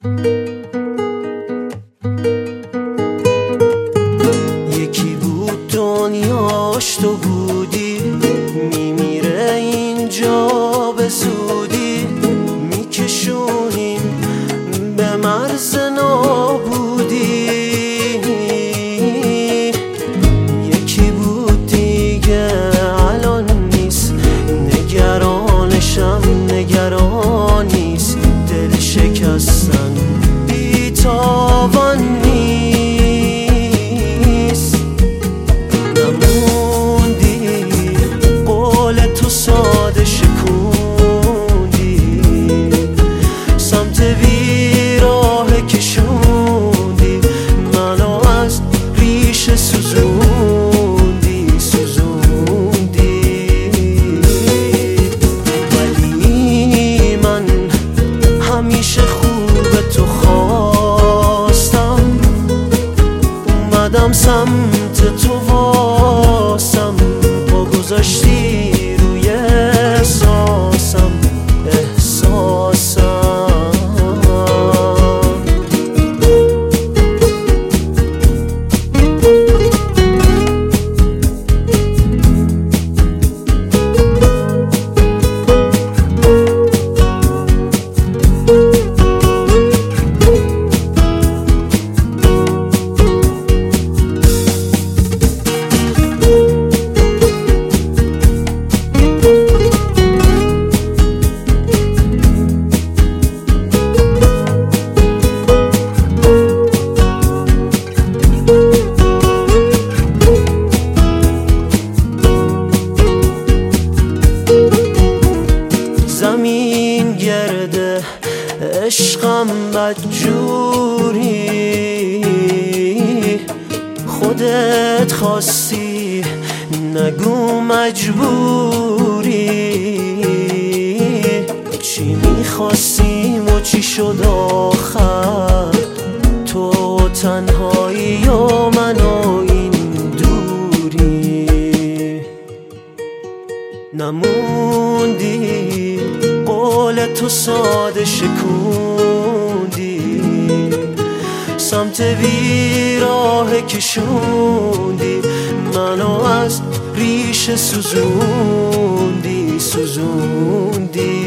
یکی بود دنیاش تو بودی، میمیره اینجا به زودی، میکشونیم به مرز نابودی. یکی بود دیگه الان نیست، نگرانشم نگران نیست، دل شکستن بی‌تاوان نیست. نموندی قول تو ساده شکوندی، سمت بیراه کشوندی، منو از ریشه سوزوندی ولی من همیشه خوب تو خواستم، اومدم سمت تو واسم، پا گذاشتی روی احساسم. زمین گرده عشقم بدجوری، خودت خواستی نگو مجبوری، چی میخواستیم و چی شد آخر؟ تو تنهایی و من و این دوری. نموندی قول تو ساده شکوندی، سمت بیراه کشوندی، منو از ریشه سوزوندی